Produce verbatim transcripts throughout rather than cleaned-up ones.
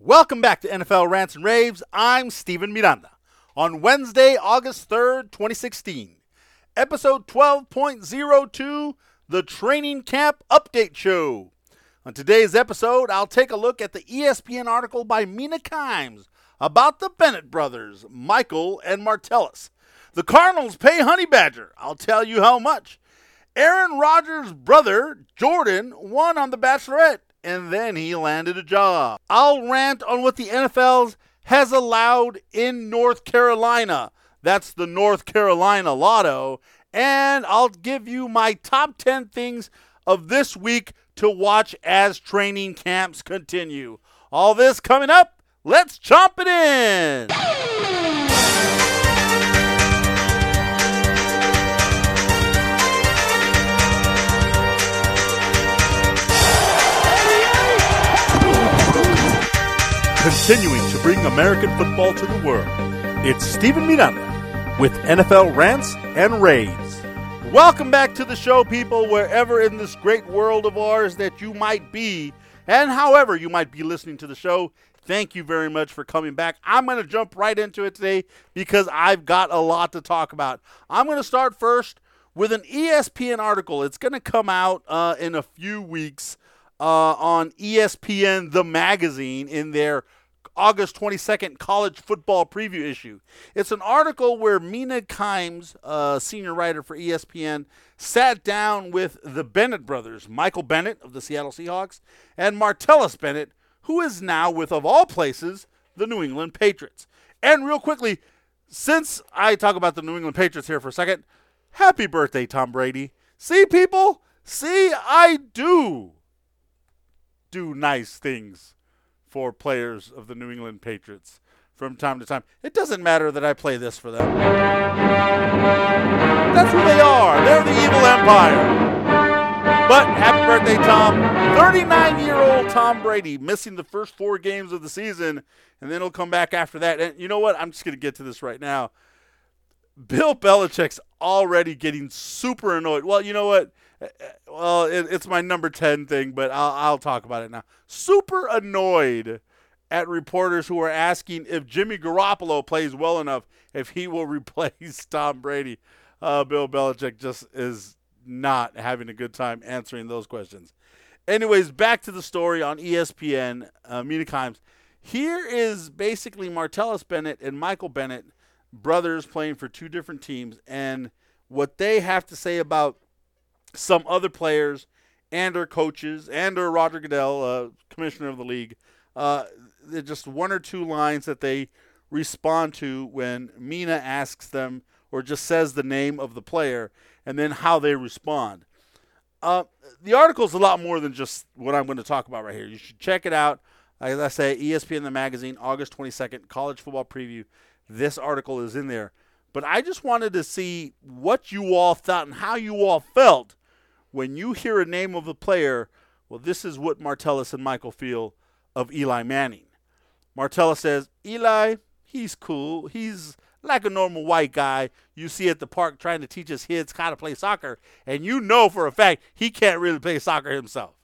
Welcome back to N F L Rants and Raves. I'm Steven Miranda. On Wednesday, August third, twenty sixteen, episode twelve point oh two, the Training Camp Update Show. On today's episode, I'll take a look at the E S P N article by Mina Kimes about the Bennett brothers, Michael and Martellus. The Cardinals pay Honey Badger. I'll tell you how much. Aaron Rodgers' brother, Jordan, won on The Bachelorette, and then he landed a job. I'll rant on what the N F L has allowed in North Carolina. That's the North Carolina Lotto. And I'll give you my top ten things of this week to watch as training camps continue. All this coming up. Let's chomp it in. Continuing to bring American football to the world, it's Steven Miranda with N F L Rants and Raves. Welcome back to the show, people, wherever in this great world of ours that you might be, and however you might be listening to the show. Thank you very much for coming back. I'm going to jump right into it today because I've got a lot to talk about. I'm going to start first with an E S P N article. It's going to come out uh, in a few weeks uh, on E S P N The Magazine in their August twenty-second college football preview issue. It's an article where Mina Kimes, uh, senior writer for E S P N, sat down with the Bennett brothers, Michael Bennett of the Seattle Seahawks and Martellus Bennett, who is now with, of all places, the New England Patriots. And real quickly, since I talk about the New England Patriots here for a second, happy birthday, Tom Brady. See, people? See, I do do nice things for players of the New England Patriots from time to time. It doesn't matter that I play this for them. That's who they are. They're the evil empire. But happy birthday, Tom. thirty-nine-year-old Tom Brady missing the first four games of the season, and then he'll come back after that. And you know what? I'm just going to get to this right now. Bill Belichick's already getting super annoyed. Well, you know what? Well, it, it's my number ten thing, but I'll, I'll talk about it now. Super annoyed at reporters who are asking if Jimmy Garoppolo plays well enough, if he will replace Tom Brady. Uh, Bill Belichick just is not having a good time answering those questions. Anyways, back to the story on E S P N, uh, Mina Kimes. Here is basically Martellus Bennett and Michael Bennett, brothers playing for two different teams, and what they have to say about some other players and or coaches and or Roger Goodell, uh, commissioner of the league. Uh, they're just one or two lines that they respond to when Mina asks them or just says the name of the player and then how they respond. Uh, the article is a lot more than just what I'm going to talk about right here. You should check it out. As I say, E S P N The Magazine, August twenty-second, college football preview. This article is in there. But I just wanted to see what you all thought and how you all felt when you hear a name of a player. Well, this is what Martellus and Michael feel of Eli Manning. Martellus says, Eli, he's cool. He's like a normal white guy you see at the park trying to teach his kids how to play soccer, and you know for a fact he can't really play soccer himself.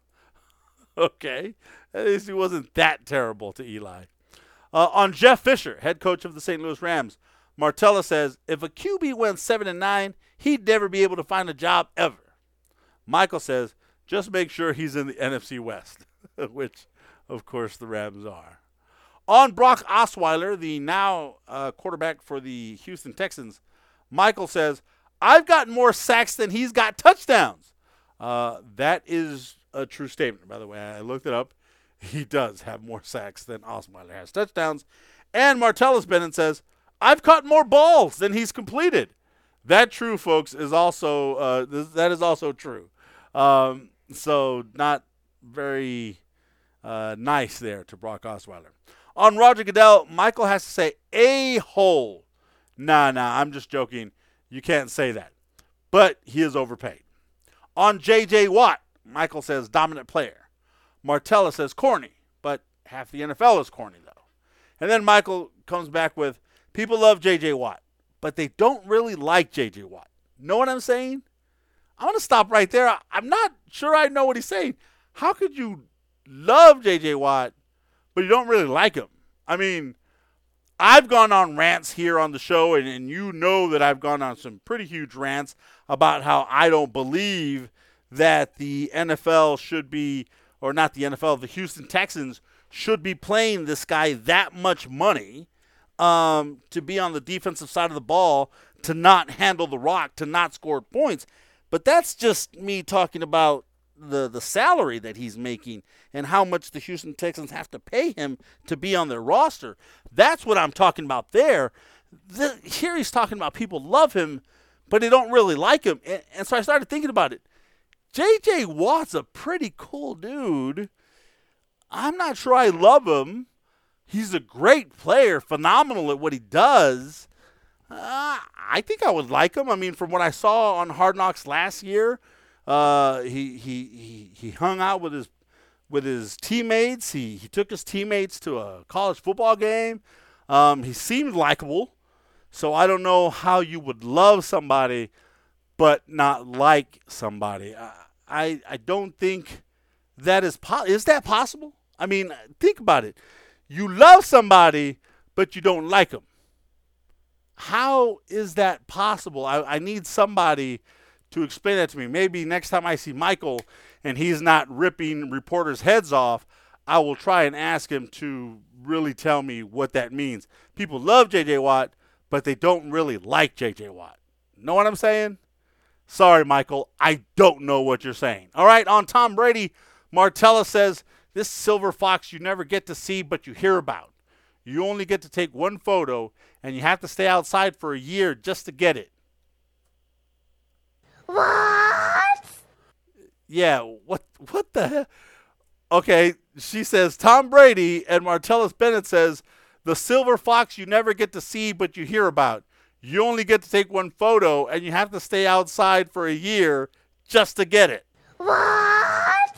Okay. At least he wasn't that terrible to Eli. Uh, on Jeff Fisher, head coach of the Saint Louis Rams, Martellus says, if a Q B went seven and nine, he'd never be able to find a job ever. Michael says, just make sure he's in the N F C West, which, of course, the Rams are. On Brock Osweiler, the now uh, quarterback for the Houston Texans, Michael says, I've got more sacks than he's got touchdowns. Uh, that is a true statement, by the way. I looked it up. He does have more sacks than Osweiler has touchdowns. And Martellus Bennett says, I've caught more balls than he's completed. That true, folks, is also uh, th- that is also true. Um, so not very uh, nice there to Brock Osweiler. On Roger Goodell, Michael has to say a-hole. Nah, nah, I'm just joking. You can't say that. But he is overpaid. On J J Watt, Michael says dominant player. Martellus says corny, but half the N F L is corny, though. And then Michael comes back with, people love J J Watt, but they don't really like J J Watt. Know what I'm saying? I want to stop right there. I'm not sure I know what he's saying. How could you love J J Watt, but you don't really like him. I mean, I've gone on rants here on the show, and, and you know that I've gone on some pretty huge rants about how I don't believe that the N F L should be, or not the N F L, the Houston Texans should be playing this guy that much money um, to be on the defensive side of the ball, to not handle the rock, to not score points. But that's just me talking about the, the salary that he's making and how much the Houston Texans have to pay him to be on their roster. That's what I'm talking about there. The, here he's talking about people love him, but they don't really like him. And, and so I started thinking about it. J J. Watt's a pretty cool dude. I'm not sure I love him. He's a great player, phenomenal at what he does. Uh, I think I would like him. I mean, from what I saw on Hard Knocks last year, uh, he, he he he hung out with his with his teammates. He he took his teammates to a college football game. Um, he seemed likable. So I don't know how you would love somebody but not like somebody. I I, I don't think that is po- is that possible? I mean, think about it. You love somebody, but you don't like them. How is that possible? I, I need somebody to explain that to me. Maybe next time I see Michael and he's not ripping reporters' heads off, I will try and ask him to really tell me what that means. People love J J. Watt, but they don't really like J J. Watt. Know what I'm saying? Sorry, Michael. I don't know what you're saying. All right, on Tom Brady, Martella says, this silver fox you never get to see but you hear about. You only get to take one photo, and you have to stay outside for a year just to get it. What? Yeah, what what the hell? Okay, she says, Tom Brady, and Martellus Bennett says, the silver fox you never get to see but you hear about. You only get to take one photo, and you have to stay outside for a year just to get it. What?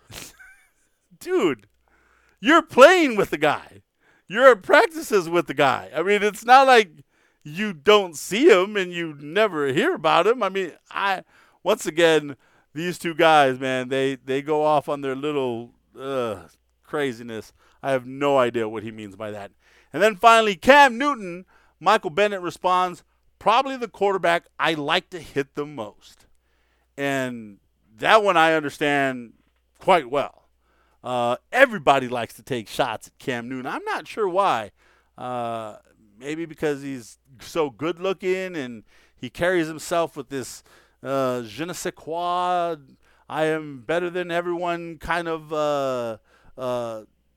Dude, you're playing with the guy. You're at practices with the guy. I mean, it's not like you don't see him and you never hear about him. I mean, I once again, these two guys, man, they, they go off on their little uh, craziness. I have no idea what he means by that. And then finally, Cam Newton, Michael Bennett responds, probably the quarterback I like to hit the most. And that one I understand quite well. Uh, everybody likes to take shots at Cam Newton. I'm not sure why. Uh, maybe because he's so good looking and he carries himself with this uh, je ne sais quoi, I am better than everyone kind of uh, uh,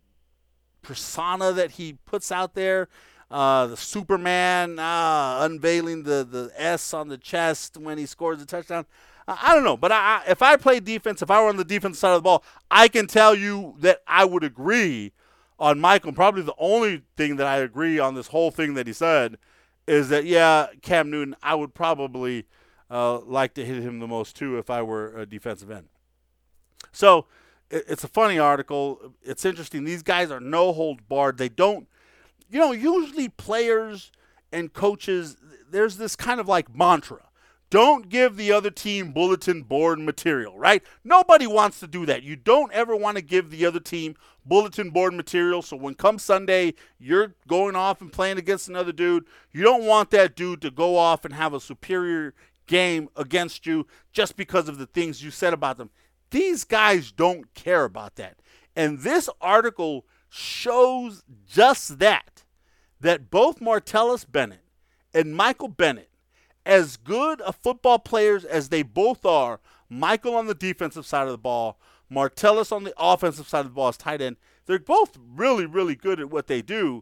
persona that he puts out there. Uh, the Superman uh, unveiling the, the S on the chest when he scores a touchdown. I don't know, but I, if I played defense, if I were on the defensive side of the ball, I can tell you that I would agree on Michael. Probably the only thing that I agree on this whole thing that he said is that, yeah, Cam Newton, I would probably uh, like to hit him the most too if I were a defensive end. So it, it's a funny article. It's interesting. These guys are no holds barred. They don't, you know, usually players and coaches, there's this kind of like mantra. Don't give the other team bulletin board material, right? Nobody wants to do that. You don't ever want to give the other team bulletin board material. So when come Sunday, you're going off and playing against another dude. You don't want that dude to go off and have a superior game against you just because of the things you said about them. These guys don't care about that. And this article shows just that, that both Martellus Bennett and Michael Bennett, as good a football players as they both are, Michael on the defensive side of the ball, Martellus on the offensive side of the ball as tight end, they're both really, really good at what they do,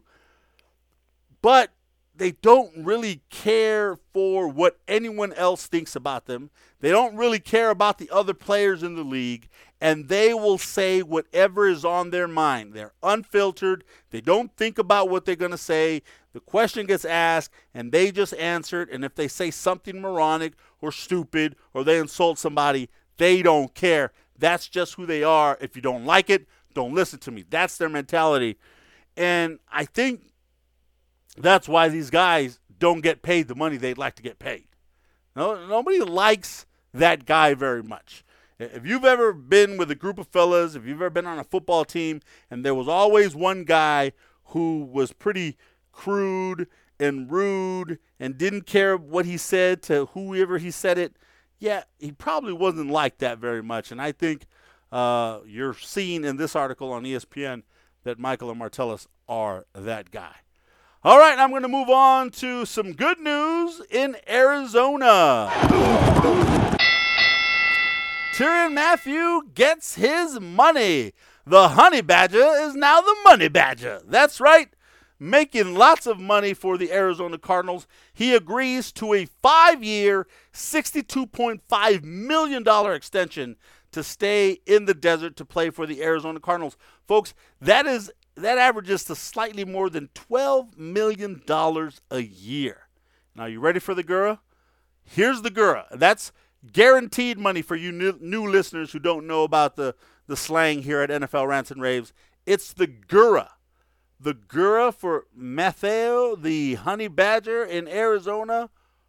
but they don't really care for what anyone else thinks about them. They don't really care about the other players in the league, and they will say whatever is on their mind. They're unfiltered. They don't think about what they're going to say. The question gets asked, and they just answer it, and if they say something moronic or stupid or they insult somebody, they don't care. That's just who they are. If you don't like it, don't listen to me. That's their mentality. And I think that's why these guys don't get paid the money they'd like to get paid. No, nobody likes that guy very much. If you've ever been with a group of fellas, if you've ever been on a football team, and there was always one guy who was pretty crude and rude and didn't care what he said to whoever he said it, yeah, he probably wasn't like that very much. And I think uh, you're seeing in this article on E S P N that Michael and Martellus are that guy. All right, I'm going to move on to some good news in Arizona. Tyrann Mathieu gets his money. The Honey Badger is now the Money Badger. That's right, making lots of money for the Arizona Cardinals. He agrees to a five-year, sixty-two point five million dollars extension to stay in the desert to play for the Arizona Cardinals. Folks, that is that averages to slightly more than twelve million dollars a year. Now, you ready for the Gura? Here's the Gura. That's guaranteed money for you new, new listeners who don't know about the, the slang here at N F L Rants and Raves. It's the Gura. The Gura for Mathieu, the Honey Badger in Arizona,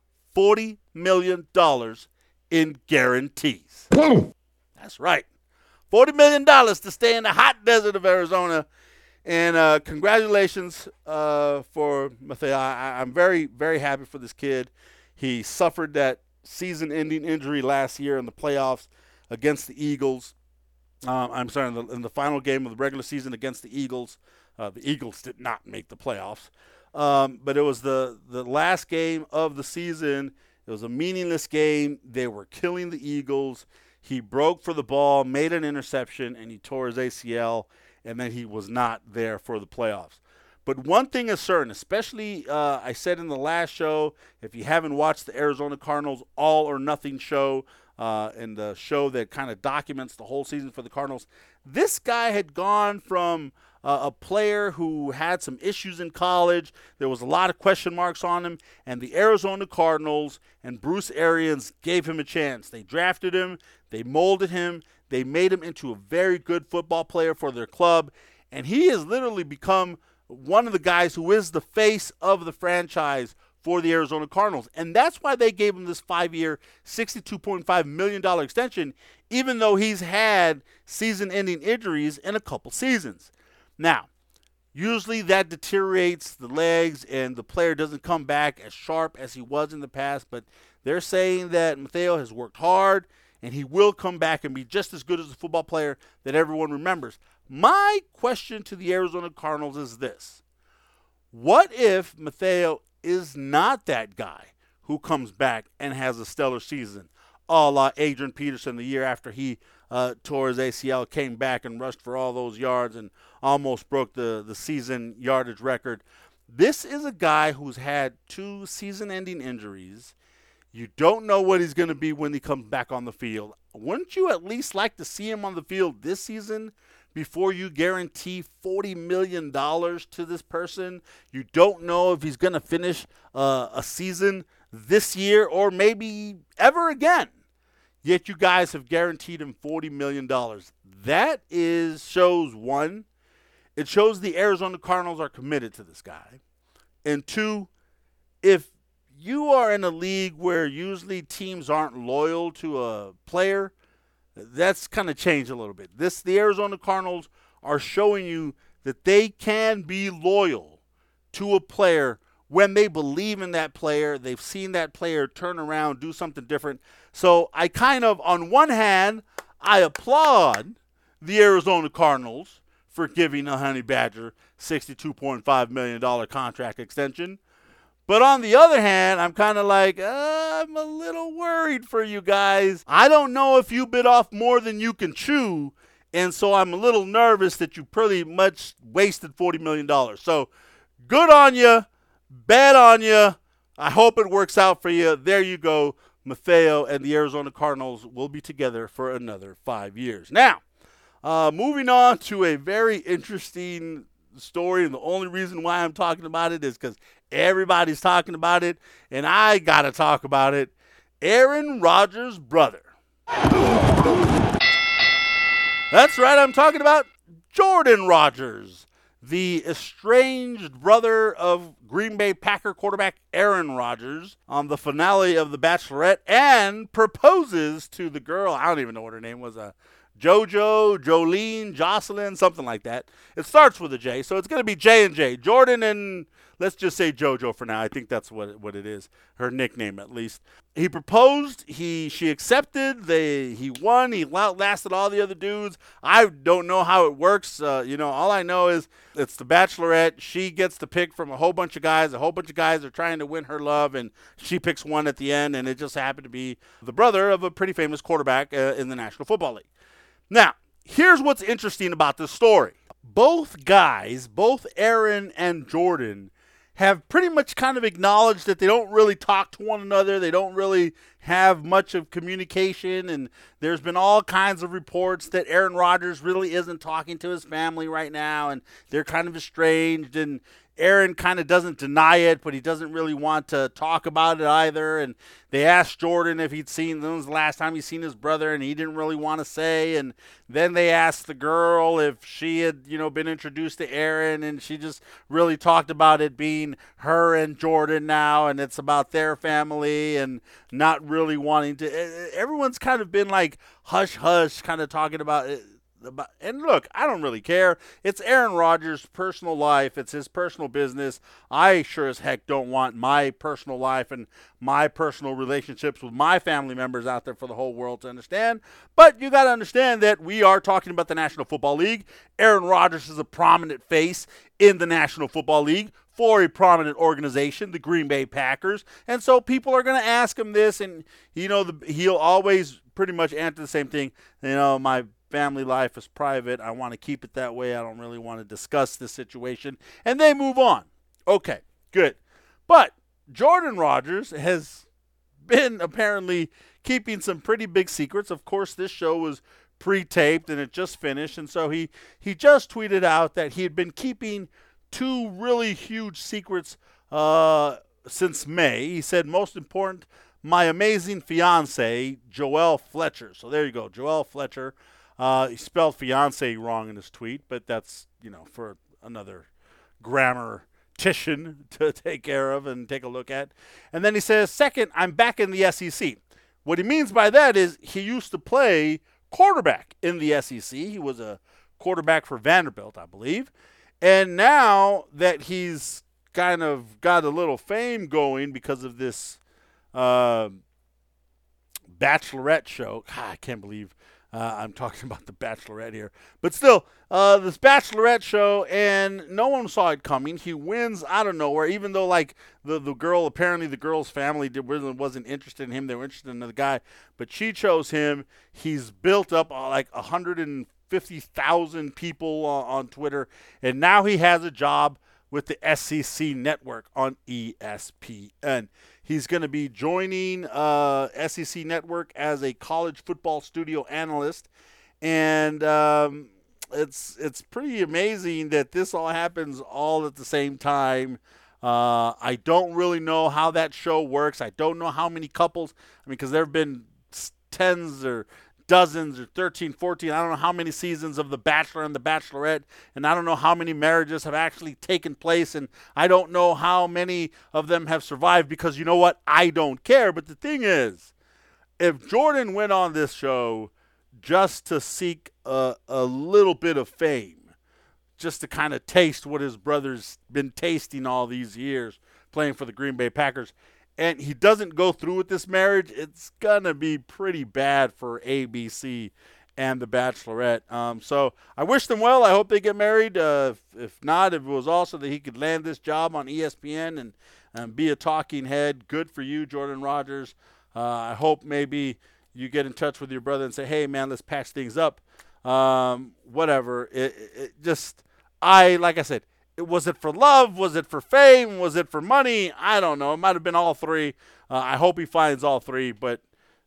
forty million dollars in guarantees. That's right. forty million dollars to stay in the hot desert of Arizona. And uh, congratulations uh, for Mathieu. I, I'm very, very happy for this kid. He suffered that season-ending injury last year in the playoffs against the Eagles. Um, I'm sorry, in the, in the final game of the regular season against the Eagles. Uh, the Eagles did not make the playoffs. Um, but it was the, the last game of the season. It was a meaningless game. They were killing the Eagles. He broke for the ball, made an interception, and he tore his A C L, and then he was not there for the playoffs. But one thing is certain, especially uh, I said in the last show, if you haven't watched the Arizona Cardinals All or Nothing show, uh, and the show that kind of documents the whole season for the Cardinals, this guy had gone from uh, a player who had some issues in college. There was a lot of question marks on him, and the Arizona Cardinals and Bruce Arians gave him a chance. They drafted him. They molded him. They made him into a very good football player for their club, and he has literally become one of the guys who is the face of the franchise for the Arizona Cardinals. And that's why they gave him this five-year, sixty-two point five million dollars extension, even though he's had season-ending injuries in a couple seasons. Now, usually that deteriorates the legs and the player doesn't come back as sharp as he was in the past, but they're saying that Mathieu has worked hard and he will come back and be just as good as the football player that everyone remembers. My question to the Arizona Cardinals is this. What if Mathieu is not that guy who comes back and has a stellar season, a la Adrian Peterson the year after he uh, tore his A C L, came back and rushed for all those yards and almost broke the, the season yardage record? This is a guy who's had two season-ending injuries. You don't know what he's going to be when he comes back on the field. Wouldn't you at least like to see him on the field this season before you guarantee forty million dollars to this person? You don't know if he's going to finish uh, a season this year or maybe ever again. Yet you guys have guaranteed him forty million dollars. That is shows, one, it shows the Arizona Cardinals are committed to this guy. And two, if you are in a league where usually teams aren't loyal to a player, that's kind of changed a little bit. This, the Arizona Cardinals are showing you that they can be loyal to a player when they believe in that player. They've seen that player turn around, do something different. So I kind of, on one hand, I applaud the Arizona Cardinals for giving the Honey Badger sixty-two point five million dollars contract extension. But on the other hand, I'm kind of like, uh, I'm a little worried for you guys. I don't know if you bit off more than you can chew, and so I'm a little nervous that you pretty much wasted forty million dollars. So good on you, bad on you. I hope it works out for you. There you go. Mathieu and the Arizona Cardinals will be together for another five years. Now, uh, moving on to a very interesting story, and the only reason why I'm talking about it is because everybody's talking about it, and I got to talk about it. Aaron Rodgers' brother. That's right, I'm talking about Jordan Rodgers, the estranged brother of Green Bay Packer quarterback Aaron Rodgers on the finale of The Bachelorette and proposes to the girl. I don't even know what her name was. Uh, Jojo, Jolene, Jocelyn, something like that. It starts with a J, so it's going to be J and J. Jordan and let's just say Jojo for now. I think that's what what it is. Her nickname, at least. He proposed. He she accepted. They he won. He outlasted all the other dudes. I don't know how it works. Uh, you know, all I know is it's the Bachelorette. She gets to pick from a whole bunch of guys. A whole bunch of guys are trying to win her love, and she picks one at the end. And it just happened to be the brother of a pretty famous quarterback uh, in the National Football League. Now, here's what's interesting about this story. Both guys, both Aaron and Jordan, have pretty much kind of acknowledged that they don't really talk to one another. They don't really have much of communication, and there's been all kinds of reports that Aaron Rodgers really isn't talking to his family right now, and they're kind of estranged, and Aaron kind of doesn't deny it, but he doesn't really want to talk about it either. And they asked Jordan if he'd seen, when was the last time he'd seen his brother, and he didn't really want to say. And then they asked the girl if she had, you know, been introduced to Aaron, and she just really talked about it being her and Jordan now, and it's about their family and not really wanting to. Everyone's kind of been like hush hush, kind of talking about it. And look, I don't really care. It's Aaron Rodgers' personal life. It's his personal business. I sure as heck don't want my personal life and my personal relationships with my family members out there for the whole world to understand. But you got to understand that we are talking about the National Football League. Aaron Rodgers is a prominent face in the National Football League for a prominent organization, the Green Bay Packers. And so people are going to ask him this, and you know, the, he'll always pretty much answer the same thing. You know, my family life is private. I want to keep it that way. I don't really want to discuss this situation. And they move on. Okay, good. But Jordan Rodgers has been apparently keeping some pretty big secrets. Of course, this show was pre-taped and it just finished. And so he, he just tweeted out that he had been keeping two really huge secrets uh, since May. He said, most important, my amazing fiance, Joelle Fletcher. So there you go, Joelle Fletcher. Uh, he spelled fiance wrong in his tweet, but that's, you know, for another grammatician to take care of and take a look at. And then he says, second, I'm back in the S E C. What he means by that is he used to play quarterback in the S E C. He was a quarterback for Vanderbilt, I believe. And now that he's kind of got a little fame going because of this uh, Bachelorette show, God, I can't believe Uh, I'm talking about the Bachelorette here. But still, uh, this Bachelorette show, and no one saw it coming. He wins out of nowhere, even though, like, the, the girl, apparently the girl's family did, really wasn't interested in him. They were interested in the guy. But she chose him. He's built up uh, like one hundred fifty thousand people uh, on Twitter. And now he has a job with the S E C Network on E S P N. He's going to be joining uh, S E C Network as a college football studio analyst, and um, it's it's pretty amazing that this all happens all at the same time. Uh, I don't really know how that show works. I don't know how many couples. I mean, because there have been tens or dozens or thirteen, fourteen, I don't know how many seasons of The Bachelor and The Bachelorette, and I don't know how many marriages have actually taken place, and I don't know how many of them have survived, because you know what? I don't care. But the thing is, if Jordan went on this show just to seek a, a little bit of fame, just to kind of taste what his brother's been tasting all these years playing for the Green Bay Packers, and he doesn't go through with this marriage, it's going to be pretty bad for A B C and The Bachelorette. Um, so I wish them well. I hope they get married. Uh, if, if not, if it was also that he could land this job on E S P N and, and be a talking head, good for you, Jordan Rodgers. Uh, I hope maybe you get in touch with your brother and say, hey, man, let's patch things up. Um, whatever. It, it just, I, like I said, was it for love? Was it for fame? Was it for money? I don't know. It might have been all three. Uh, I hope he finds all three. But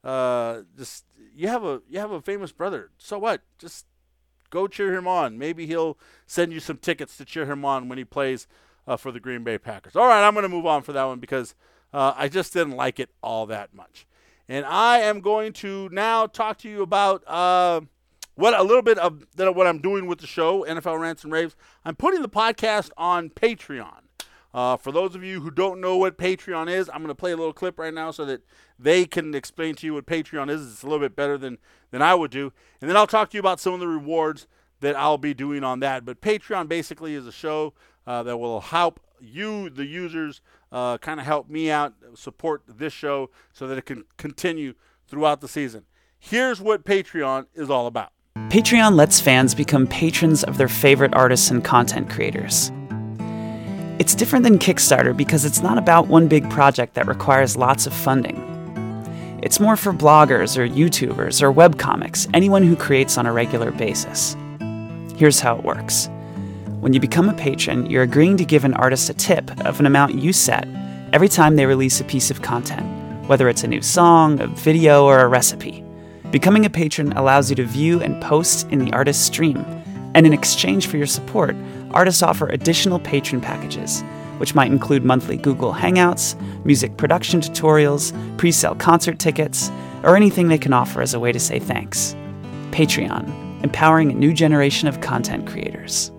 uh, just you have a you have a famous brother. So what? Just go cheer him on. Maybe he'll send you some tickets to cheer him on when he plays uh, for the Green Bay Packers. All right, I'm going to move on for that one because uh, I just didn't like it all that much. And I am going to now talk to you about uh, what a little bit of what I'm doing with the show, N F L Rants and Raves, I'm putting the podcast on Patreon. Uh, for those of you who don't know what Patreon is, I'm going to play a little clip right now so that they can explain to you what Patreon is. It's a little bit better than, than I would do. And then I'll talk to you about some of the rewards that I'll be doing on that. But Patreon basically is a show uh, that will help you, the users, uh, kind of help me out, support this show so that it can continue throughout the season. Here's what Patreon is all about. Patreon lets fans become patrons of their favorite artists and content creators. It's different than Kickstarter because it's not about one big project that requires lots of funding. It's more for bloggers or YouTubers or webcomics, anyone who creates on a regular basis. Here's how it works. When you become a patron, you're agreeing to give an artist a tip of an amount you set every time they release a piece of content, whether it's a new song, a video, or a recipe. Becoming a patron allows you to view and post in the artist's stream, and in exchange for your support, artists offer additional patron packages, which might include monthly Google Hangouts, music production tutorials, pre-sale concert tickets, or anything they can offer as a way to say thanks. Patreon, empowering a new generation of content creators.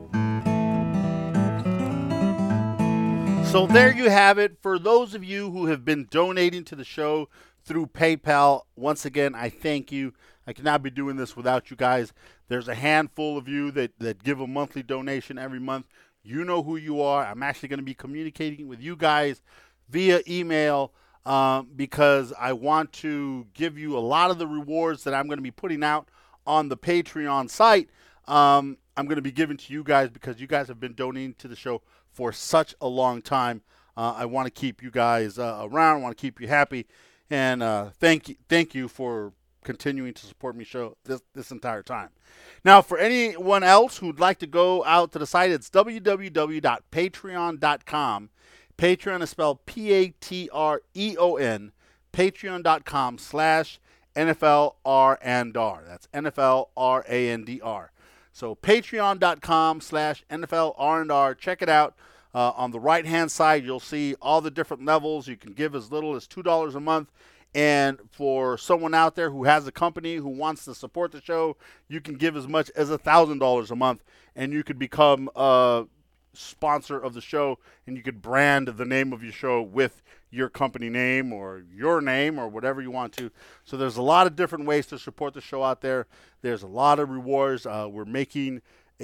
So there you have it. For those of you who have been donating to the show through PayPal, once again, I thank you. I cannot be doing this without you guys. There's a handful of you that, that give a monthly donation every month. You know who you are. I'm actually going to be communicating with you guys via email um, because I want to give you a lot of the rewards that I'm going to be putting out on the Patreon site. Um, I'm going to be giving to you guys because you guys have been donating to the show for such a long time. Uh, I want to keep you guys uh, around. I want to keep you happy. And uh, thank you, thank you for continuing to support me show this this entire time. Now, for anyone else who'd like to go out to the site, it's w w w dot patreon dot com. Patreon is spelled P A T R E O N. Patreon dot com slash N F L R and R. That's N F L R A N D R. So patreon dot com slash N F L R and R. Check it out. Uh, on the right-hand side, you'll see all the different levels. You can give as little as two dollars a month. And for someone out there who has a company who wants to support the show, you can give as much as one thousand dollars a month, and you could become a sponsor of the show, and you could brand the name of your show with your company name or your name or whatever you want to. So there's a lot of different ways to support the show out there. There's a lot of rewards. Uh, we're making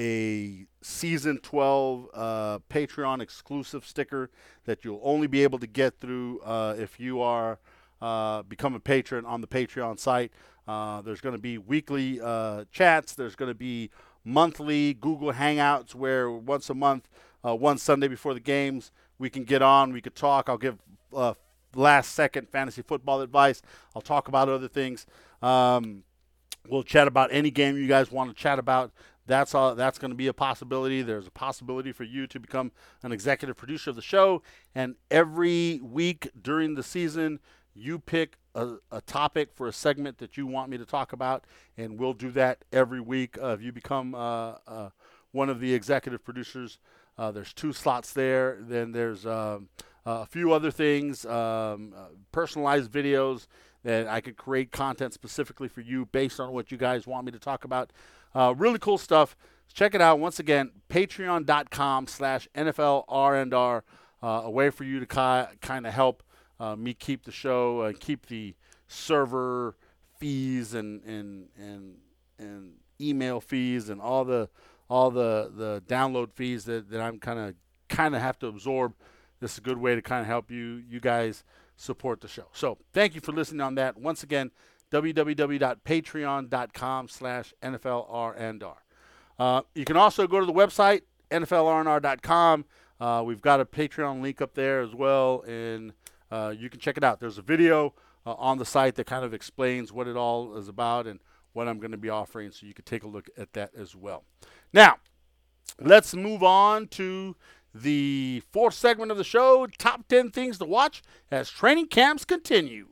a season twelve uh, Patreon exclusive sticker that you'll only be able to get through uh, if you are uh, become a patron on the Patreon site. Uh, there's going to be weekly uh, chats. There's going to be monthly Google Hangouts where once a month, uh, one Sunday before the games, we can get on. We could talk. I'll give uh, last second fantasy football advice. I'll talk about other things. Um, we'll chat about any game you guys want to chat about. That's all. That's going to be a possibility. There's a possibility for you to become an executive producer of the show. And every week during the season, you pick a, a topic for a segment that you want me to talk about, and we'll do that every week. Uh, if you become uh, uh, one of the executive producers, uh, there's two slots there. Then there's um, a few other things, um, uh, personalized videos that I could create content specifically for you based on what you guys want me to talk about. Uh, really cool stuff. Check it out. Once again, patreon dot com slash N F L R and R, uh, a way for you to ki- kind of help uh, me keep the show and uh, keep the server fees and and and and email fees and all the all the, the download fees that, that I'm kind of kind of have to absorb. This is a good way to kind of help you you guys support the show. So thank you for listening on that. Once again, w w w dot patreon dot com slash N F L R and R. Uh, you can also go to the website, N F L R and R dot com. Uh, we've got a Patreon link up there as well, and uh, you can check it out. There's a video uh, on the site that kind of explains what it all is about and what I'm going to be offering, so you can take a look at that as well. Now, let's move on to the fourth segment of the show, top ten things to watch as training camps continue.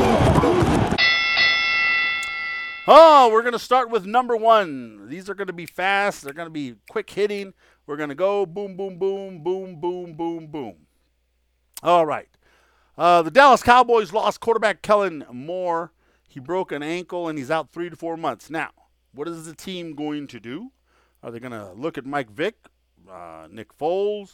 Oh, we're going to start with number one. These are going to be fast. They're going to be quick hitting. We're going to go boom, boom, boom, boom, boom, boom, boom. All right. Uh, the Dallas Cowboys lost quarterback Kellen Moore. He broke an ankle, and he's out three to four months. Now, What is the team going to do? Are they going to look at Mike Vick, uh, Nick Foles?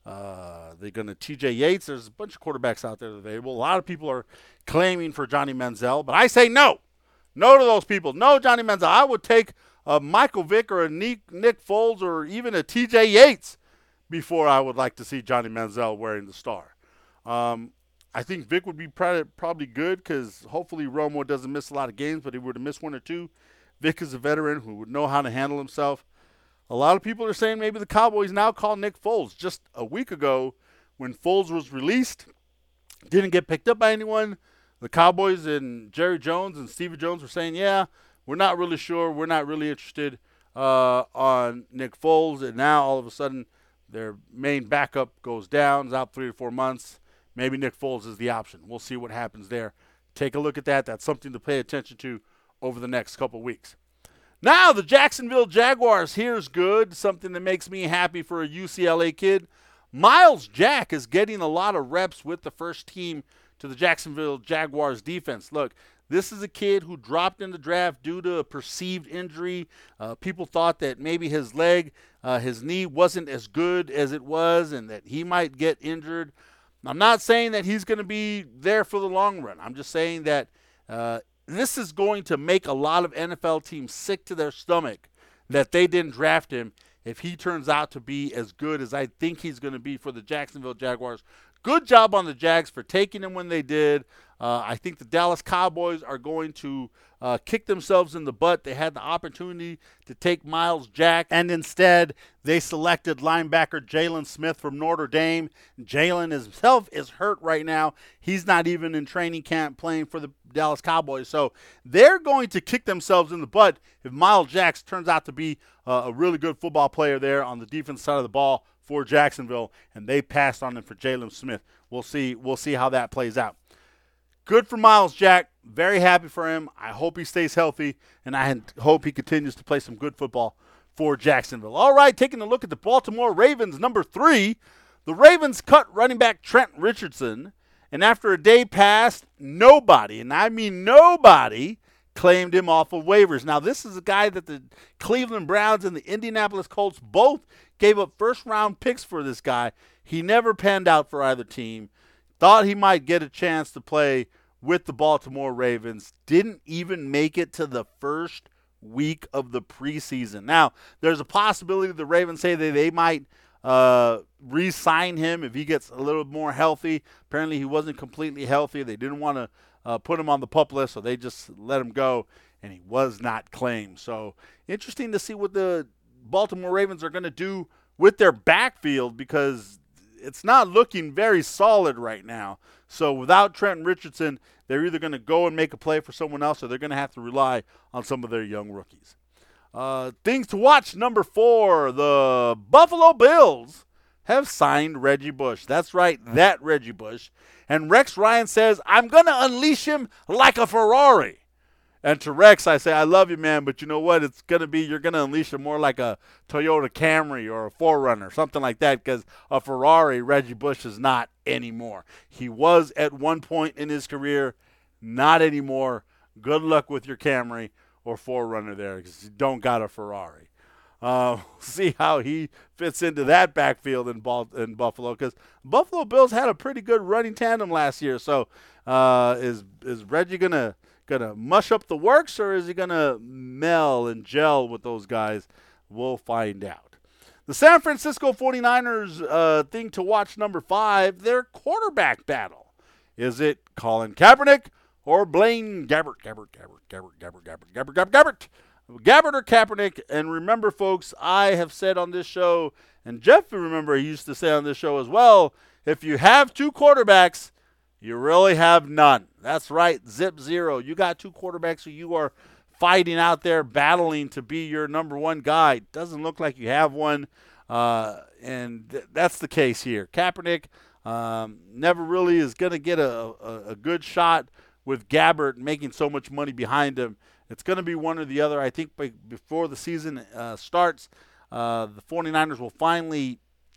Uh, they're going to T J Yates. There's a bunch of quarterbacks out there available. A lot of people are claiming for Johnny Manziel, but I say no. No to those people. No, Johnny Manziel. I would take a Michael Vick or a Nick, Nick Foles or even a T J Yates before I would like to see Johnny Manziel wearing the star. Um, I think Vick would be probably good because hopefully Romo doesn't miss a lot of games, but he would have missed one or two. Vick is a veteran who would know how to handle himself. A lot of people are saying maybe the Cowboys now call Nick Foles. Just a week ago when Foles was released, didn't get picked up by anyone, the Cowboys and Jerry Jones and Stevie Jones were saying, yeah, we're not really sure. We're not really interested uh, on Nick Foles. And now all of a sudden their main backup goes down, is out three to four months. Maybe Nick Foles is the option. We'll see what happens there. Take a look at that. That's something to pay attention to over the next couple weeks. Now, the Jacksonville Jaguars. Here's good, something that makes me happy for a U C L A kid. Myles Jack is getting a lot of reps with the first team to the Jacksonville Jaguars defense. Look, this is a kid who dropped in the draft due to a perceived injury. Uh, people thought that maybe his leg, uh, his knee wasn't as good as it was and that he might get injured. I'm not saying that he's going to be there for the long run. I'm just saying that uh, this is going to make a lot of N F L teams sick to their stomach that they didn't draft him if he turns out to be as good as I think he's going to be for the Jacksonville Jaguars. Good job on the Jags for taking him when they did. Uh, I think the Dallas Cowboys are going to uh, kick themselves in the butt. They had the opportunity to take Myles Jack, and instead they selected linebacker Jalen Smith from Notre Dame. Jalen himself is hurt right now. He's not even in training camp playing for the Dallas Cowboys. So they're going to kick themselves in the butt if Myles Jack turns out to be uh, a really good football player there on the defense side of the ball for Jacksonville, and they passed on him for Jalen Smith. We'll see. We'll see how that plays out. Good for Myles Jack. Very happy for him. I hope he stays healthy, and I hope he continues to play some good football for Jacksonville. All right, taking a look at the Baltimore Ravens, number three. The Ravens cut running back Trent Richardson, and after a day passed, nobody, and I mean nobody, claimed him off of waivers. Now, this is a guy that the Cleveland Browns and the Indianapolis Colts both gave up first-round picks for this guy. He never panned out for either team. Thought he might get a chance to play with the Baltimore Ravens. Didn't even make it to the first week of the preseason. Now, there's a possibility the Ravens say that they might uh, re-sign him if he gets a little more healthy. Apparently, he wasn't completely healthy. They didn't want to uh, put him on the PUP list, so they just let him go, and he was not claimed. So, interesting to see what the Baltimore Ravens are going to do with their backfield because it's not looking very solid right now. So without Trent Richardson, they're either going to go and make a play for someone else or they're going to have to rely on some of their young rookies. Uh, things to watch, number four, the Buffalo Bills have signed Reggie Bush. That's right, that Reggie Bush. And Rex Ryan says, I'm going to unleash him like a Ferrari. And to Rex, I say, I love you, man, but you know what? It's going to be, you're going to unleash him more like a Toyota Camry or a four runner, something like that, because a Ferrari, Reggie Bush is not anymore. He was at one point in his career, not anymore. Good luck with your Camry or four runner there because you don't got a Ferrari. Uh, see how he fits into that backfield in, Bal- in Buffalo because Buffalo Bills had a pretty good running tandem last year. So uh, is is Reggie going to Gonna mush up the works, or is he gonna meld and gel with those guys? We'll find out. The San Francisco forty-niners uh, thing to watch, number five, their quarterback battle. Is it Colin Kaepernick or Blaine Gabbert? Gabbert, Gabbert, Gabbert, Gabbert, Gabbert, Gabbert, Gabbert, Gabbert. Gabbert or Kaepernick? And remember, folks, I have said on this show, and Jeff, remember, he used to say on this show as well, if you have two quarterbacks, you really have none. That's right, zip zero. You got two quarterbacks who you are fighting out there, battling to be your number one guy. Doesn't look like you have one, uh, and th- that's the case here. Kaepernick um, never really is going to get a, a, a good shot with Gabbert making so much money behind him. It's going to be one or the other. I think by, before the season uh, starts, uh, the forty-niners will finally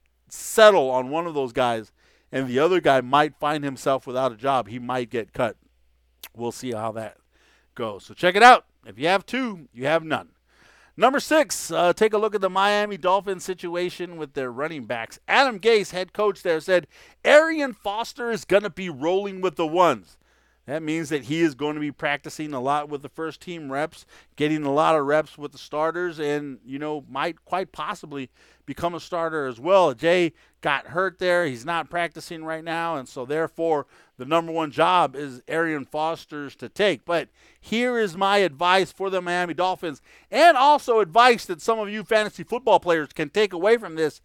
settle on one of those guys, and the other guy might find himself without a job. He might get cut. We'll see how that goes. So check it out. If you have two, you have none. Number six, uh, take a look at the Miami Dolphins situation with their running backs. Adam Gase, head coach there, said Arian Foster is going to be rolling with the ones. That means that he is going to be practicing a lot with the first team reps, getting a lot of reps with the starters, and, you know, might quite possibly become a starter as well. Jay got hurt there. He's not practicing right now, and so therefore the number one job is Arian Foster's to take. But here is my advice for the Miami Dolphins, and also advice that some of you fantasy football players can take away from this.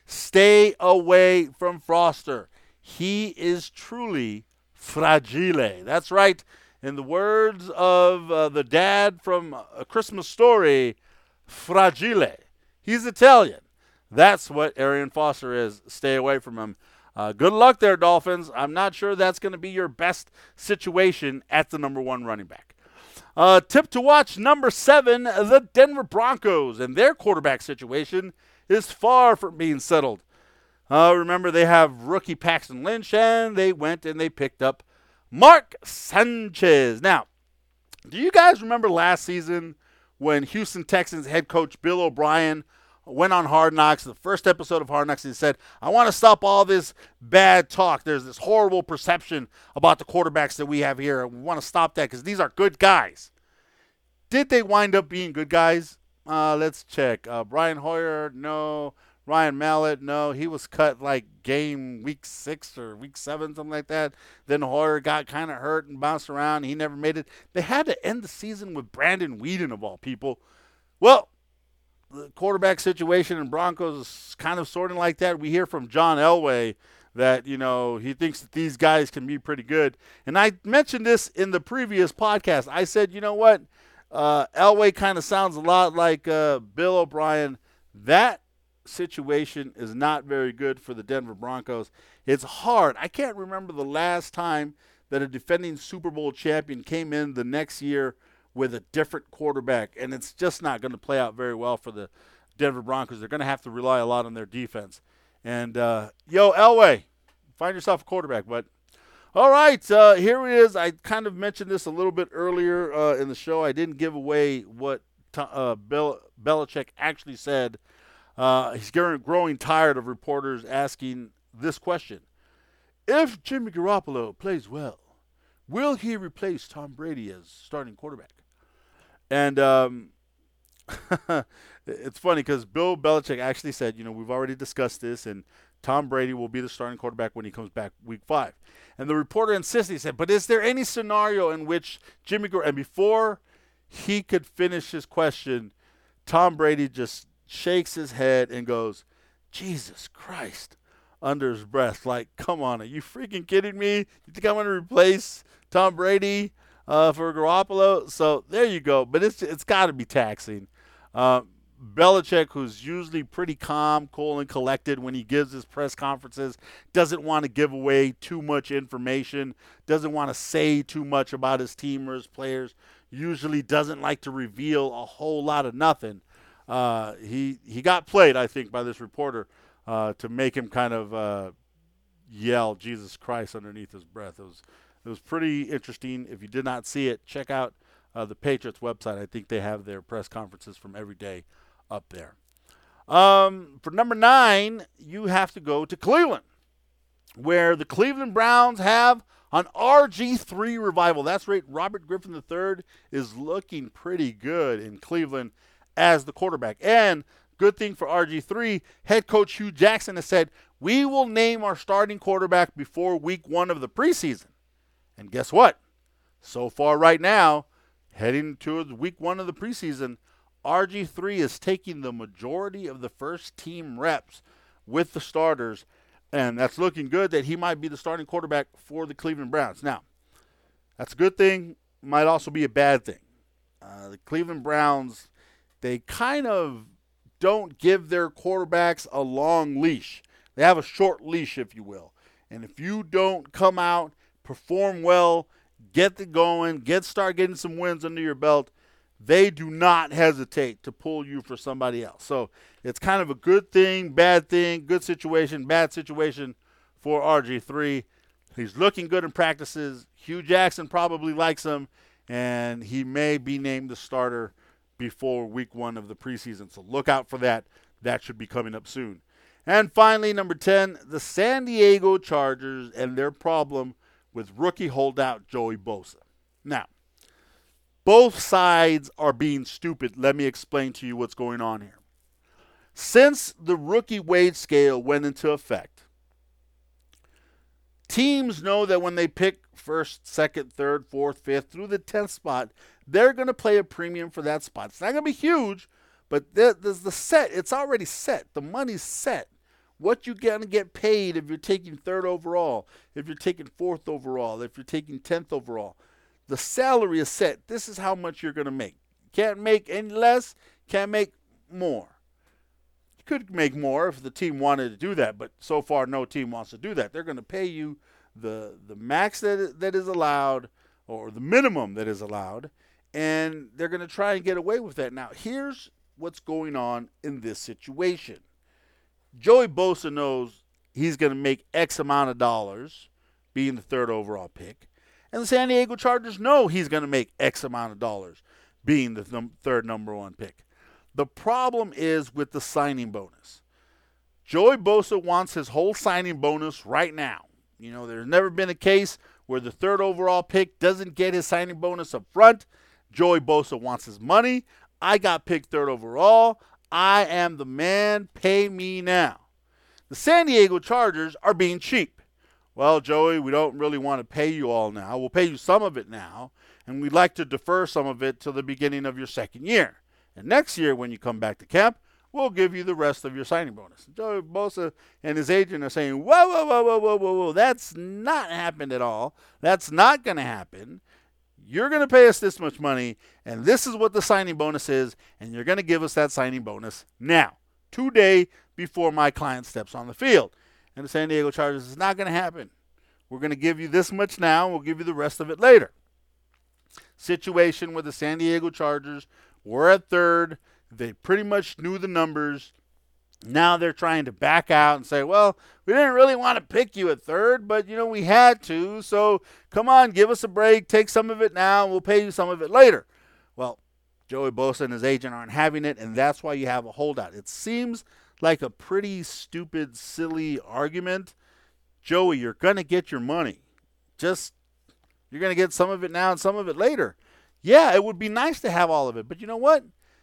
Stay away from Foster. He is truly fragile. That's right. In the words of uh, the dad from A Christmas Story, fragile. He's Italian. That's what Arian Foster is. Stay away from him. Uh, good luck there, Dolphins. I'm not sure that's going to be your best situation at the number one running back. Uh, tip to watch, number seven, the Denver Broncos. And their quarterback situation is far from being settled. Uh, remember, they have rookie Paxton Lynch, and they went and they picked up Mark Sanchez. Now, do you guys remember last season when Houston Texans head coach Bill O'Brien went on Hard Knocks, the first episode of Hard Knocks, and he said, I want to stop all this bad talk. There's this horrible perception about the quarterbacks that we have here. We want to stop that because these are good guys. Did they wind up being good guys? Uh, let's check. Uh, Brian Hoyer, no. Ryan Mallett, no, he was cut like game week six or week seven, something like that. Then Hoyer got kind of hurt and bounced around. He never made it. They had to end the season with Brandon Weeden, of all people. Well, the quarterback situation in Broncos is kind of sorting like that. We hear from John Elway that, you know, he thinks that these guys can be pretty good. And I mentioned this in the previous podcast. I said, you know what? Uh, Elway kind of sounds a lot like uh, Bill O'Brien. That situation is not very good for the Denver Broncos. It's hard. I can't remember the last time that a defending Super Bowl champion came in the next year with a different quarterback, and it's just not going to play out very well for the Denver Broncos. They're going to have to rely a lot on their defense. And, uh, yo, Elway, find yourself a quarterback, bud. All right, uh, here it is. I kind of mentioned this a little bit earlier uh, in the show. I didn't give away what t- uh, Bill Belichick actually said. Uh, he's growing tired of reporters asking this question. If Jimmy Garoppolo plays well, will he replace Tom Brady as starting quarterback? And um, it's funny because Bill Belichick actually said, you know, we've already discussed this, and Tom Brady will be the starting quarterback when he comes back week five. And the reporter insisted, he said, but is there any scenario in which Jimmy Garoppolo, and before he could finish his question, Tom Brady just shakes his head and goes, Jesus Christ, under his breath. Like, come on, are you freaking kidding me? You think I'm going to replace Tom Brady uh, for Garoppolo? So there you go. But it's it's got to be taxing. Uh, Belichick, who's usually pretty calm, cool, and collected when he gives his press conferences, doesn't want to give away too much information, doesn't want to say too much about his team or his players, usually doesn't like to reveal a whole lot of nothing. Uh, he he got played, I think, by this reporter uh, to make him kind of uh, yell Jesus Christ underneath his breath. It was it was pretty interesting. If you did not see it, check out uh, the Patriots website. I think they have their press conferences from every day up there. Um, for number nine, you have to go to Cleveland, where the Cleveland Browns have an R G three revival. That's right, Robert Griffin the third is looking pretty good in Cleveland as the quarterback. And good thing for R G three, head coach Hugh Jackson has said, we will name our starting quarterback before week one of the preseason. And guess what? So far right now, heading towards week one of the preseason, R G three is taking the majority of the first team reps with the starters, and that's looking good that he might be the starting quarterback for the Cleveland Browns. Now, that's a good thing, might also be a bad thing. Uh, the Cleveland Browns, they kind of don't give their quarterbacks a long leash. They have a short leash, if you will. And if you don't come out, perform well, get it going, get start getting some wins under your belt, they do not hesitate to pull you for somebody else. So it's kind of a good thing, bad thing, good situation, bad situation for R G three. He's looking good in practices. Hugh Jackson probably likes him, and he may be named the starter before week one of the preseason. So look out for that. That should be coming up soon. And finally, number ten, the San Diego Chargers and their problem with rookie holdout Joey Bosa. Now, both sides are being stupid. Let me explain to you what's going on here. Since the rookie wage scale went into effect, teams know that when they pick first, second, third, fourth, fifth, through the tenth spot, they're going to pay a premium for that spot. It's not going to be huge, but there's the set. It's already set. The money's set. What you're going to get paid if you're taking third overall, if you're taking fourth overall, if you're taking tenth overall. The salary is set. This is how much you're going to make. Can't make any less, can't make more. You could make more if the team wanted to do that, but so far no team wants to do that. They're going to pay you the the max that that is allowed, or the minimum that is allowed, and they're going to try and get away with that. Now, here's what's going on in this situation. Joey Bosa knows he's going to make X amount of dollars being the third overall pick. And the San Diego Chargers know he's going to make X amount of dollars being the th- third number one pick. The problem is with the signing bonus. Joey Bosa wants his whole signing bonus right now. You know, there's never been a case where the third overall pick doesn't get his signing bonus up front. Joey Bosa wants his money. I got picked third overall. I am the man. Pay me now. The San Diego Chargers are being cheap. Well, Joey, we don't really want to pay you all now. We'll pay you some of it now, and we'd like to defer some of it till the beginning of your second year. And next year, when you come back to camp, we'll give you the rest of your signing bonus. Joey Bosa and his agent are saying, whoa, whoa, whoa, whoa, whoa, whoa, whoa. That's not happened at all. That's not going to happen. You're going to pay us this much money, and this is what the signing bonus is, and you're going to give us that signing bonus now, today, before my client steps on the field. And the San Diego Chargers, is not going to happen. We're going to give you this much now. We'll give you the rest of it later. Situation with the San Diego Chargers. We're at third. They pretty much knew the numbers. Now they're trying to back out and say, well, we didn't really want to pick you at third, but, you know, we had to. So come on, give us a break. Take some of it now, and we'll pay you some of it later. Well, Joey Bosa and his agent aren't having it, and that's why you have a holdout. It seems like a pretty stupid, silly argument. Joey, you're going to get your money. Just, you're going to get some of it now and some of it later. Yeah, it would be nice to have all of it. But you know what?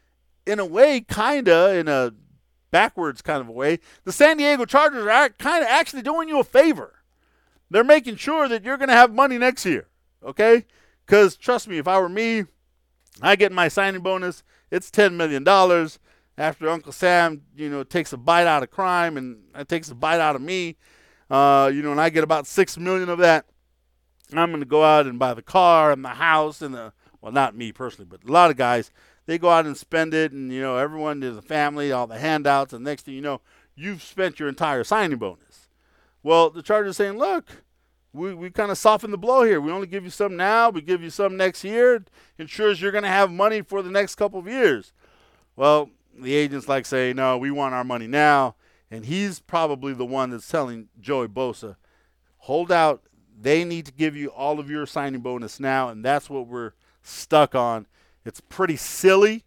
In a way, kind of, in a backwards kind of a way, the San Diego Chargers are kind of actually doing you a favor. They're making sure that you're going to have money next year. Okay? Because, trust me, if I were me, I get my signing bonus. It's ten million dollars. After Uncle Sam, you know, takes a bite out of crime and it takes a bite out of me, uh, you know, and I get about six million of that, I'm going to go out and buy the car and the house and the, well, not me personally, but a lot of guys, they go out and spend it, and, you know, everyone, there's a family, all the handouts, and next thing you know, you've spent your entire signing bonus. Well, the Chargers are saying, look, we, we kind of softened the blow here. We only give you some now. We give you some next year. It ensures you're going to have money for the next couple of years. Well, the agents like say, no, we want our money now. And he's probably the one that's telling Joey Bosa, hold out. They need to give you all of your signing bonus now, and that's what we're stuck on. It's pretty silly,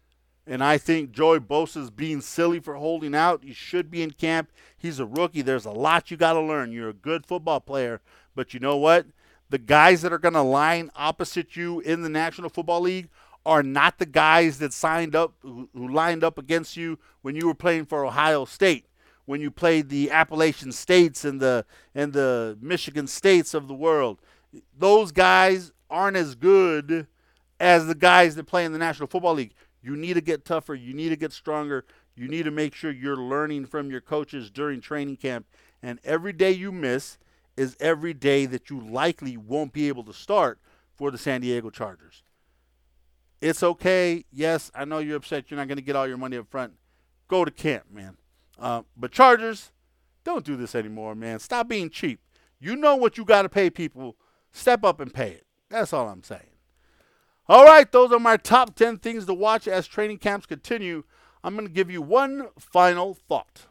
and I think Joey Bosa's being silly for holding out. He should be in camp. He's a rookie. There's a lot you got to learn. You're a good football player, but you know what? The guys that are going to line opposite you in the National Football League are not the guys that signed up, who, who lined up against you when you were playing for Ohio State, when you played the Appalachian States and the and the Michigan States of the world. Those guys aren't as good as the guys that play in the National Football League. You need to get tougher. You need to get stronger. You need to make sure you're learning from your coaches during training camp. And every day you miss is every day that you likely won't be able to start for the San Diego Chargers. It's okay. Yes, I know you're upset. You're not going to get all your money up front. Go to camp, man. Uh, but Chargers, don't do this anymore, man. Stop being cheap. You know what you got to pay people. Step up and pay it. That's all I'm saying. All right, those are my top ten things to watch as training camps continue. I'm going to give you one final thought.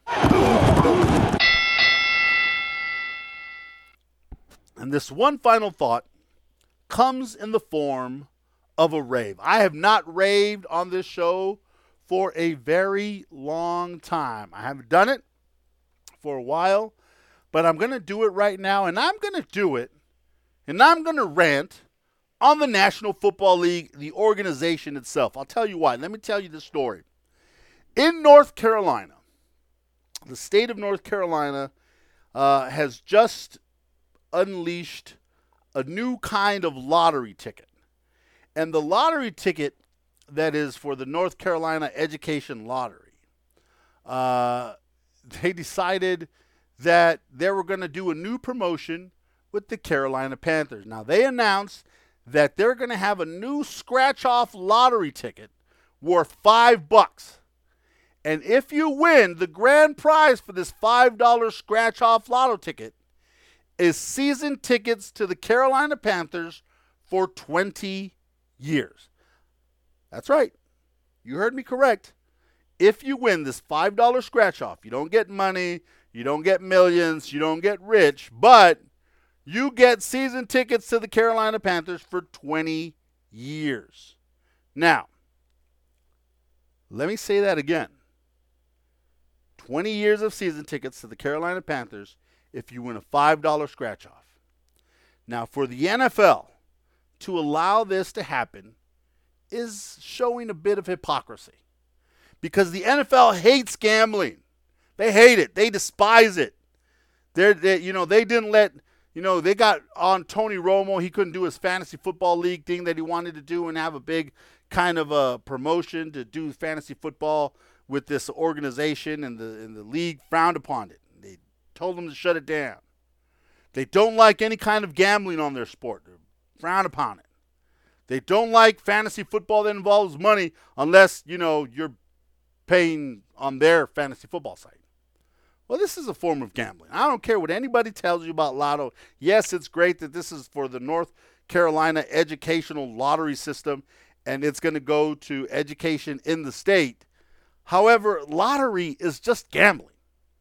And this one final thought comes in the form of a rave. I have not raved on this show for a very long time. I haven't done it for a while, but I'm going to do it right now, and I'm going to do it, and I'm going to rant on the National Football League, the organization itself. I'll tell you why. Let me tell you the story. In North Carolina, the state of North Carolina uh, has just unleashed a new kind of lottery ticket. And the lottery ticket that is for the North Carolina Education Lottery, uh, they decided that they were going to do a new promotion with the Carolina Panthers. Now, they announced that they're going to have a new scratch-off lottery ticket worth five bucks. And if you win, the grand prize for this five dollar scratch-off lotto ticket is season tickets to the Carolina Panthers for twenty years. That's right. You heard me correct. If you win this five dollar scratch-off, you don't get money, you don't get millions, you don't get rich, but you get season tickets to the Carolina Panthers for twenty years. Now, let me say that again. twenty years of season tickets to the Carolina Panthers if you win a five dollar scratch-off. Now, for the N F L to allow this to happen is showing a bit of hypocrisy, because the N F L hates gambling. They hate it. They despise it. They're, they, you know, they didn't let, you know, they got on Tony Romo. He couldn't do his fantasy football league thing that he wanted to do and have a big kind of a promotion to do fantasy football with this organization, and the, and the league frowned upon it. They told them to shut it down. They don't like any kind of gambling on their sport. They frown upon it. They don't like fantasy football that involves money unless, you know, you're paying on their fantasy football site. Well, this is a form of gambling. I don't care what anybody tells you about Lotto. Yes, it's great that this is for the North Carolina educational lottery system, and it's going to go to education in the state. However, lottery is just gambling.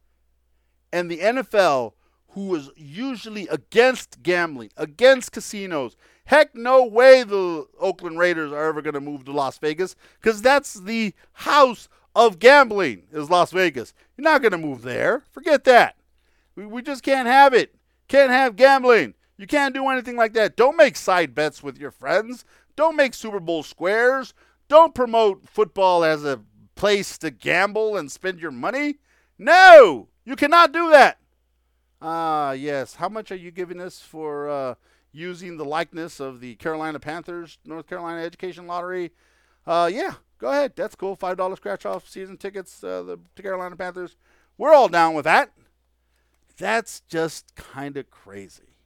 And the N F L, who is usually against gambling, against casinos, heck, no way the Oakland Raiders are ever going to move to Las Vegas, because that's the house of gambling, is Las Vegas. You're not going to move there. Forget that. We, we just can't have it. Can't have gambling. You can't do anything like that. Don't make side bets with your friends. Don't make Super Bowl squares. Don't promote football as a place to gamble and spend your money. No, you cannot do that. Ah, uh, yes. How much are you giving us for uh, using the likeness of the Carolina Panthers, North Carolina Education Lottery? Uh, yeah, go ahead. That's cool. five dollar scratch-off season tickets uh, the, to Carolina Panthers. We're all down with that. That's just kind of crazy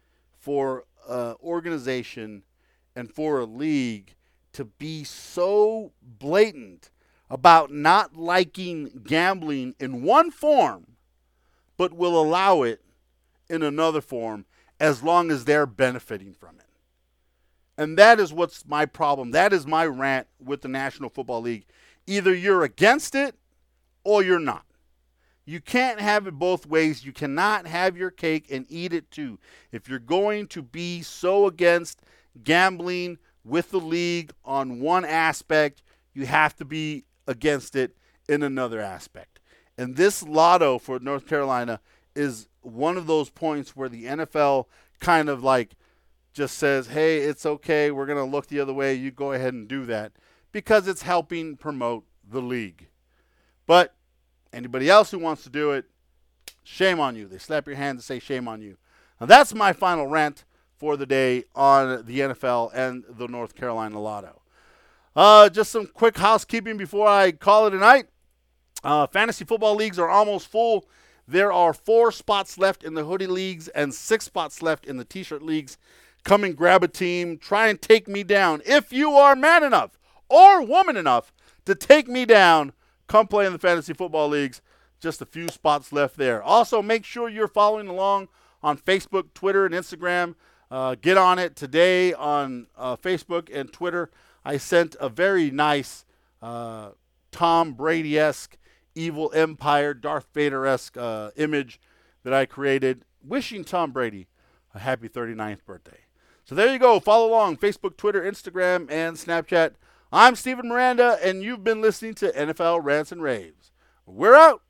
for an organization and for a league to be so blatant about not liking gambling in one form, but will allow it in another form as long as they're benefiting from it. And that is what's my problem. That is my rant with the National Football League. Either you're against it or you're not. You can't have it both ways. You cannot have your cake and eat it too. If you're going to be so against gambling with the league on one aspect, you have to be against it in another aspect. And this lotto for North Carolina is one of those points where the N F L kind of like just says, hey, it's okay, we're going to look the other way, you go ahead and do that, because it's helping promote the league. But anybody else who wants to do it, shame on you. They slap your hand and say shame on you. Now that's my final rant for the day on the N F L and the North Carolina Lotto. Uh, just some quick housekeeping before I call it a night. Uh, fantasy football leagues are almost full. There are four spots left in the hoodie leagues and six spots left in the t-shirt leagues. Come and grab a team. Try and take me down. If you are man enough or woman enough to take me down, come play in the fantasy football leagues. Just a few spots left there. Also, make sure you're following along on Facebook, Twitter, and Instagram. Uh, get on it today on uh, Facebook and Twitter. I sent a very nice uh, Tom Brady-esque, Evil Empire, Darth Vader-esque uh, image that I created, wishing Tom Brady a happy thirty-ninth birthday. So there you go. Follow along. Facebook, Twitter, Instagram, and Snapchat. I'm Steven Miranda, and you've been listening to N F L Rants and Raves. We're out.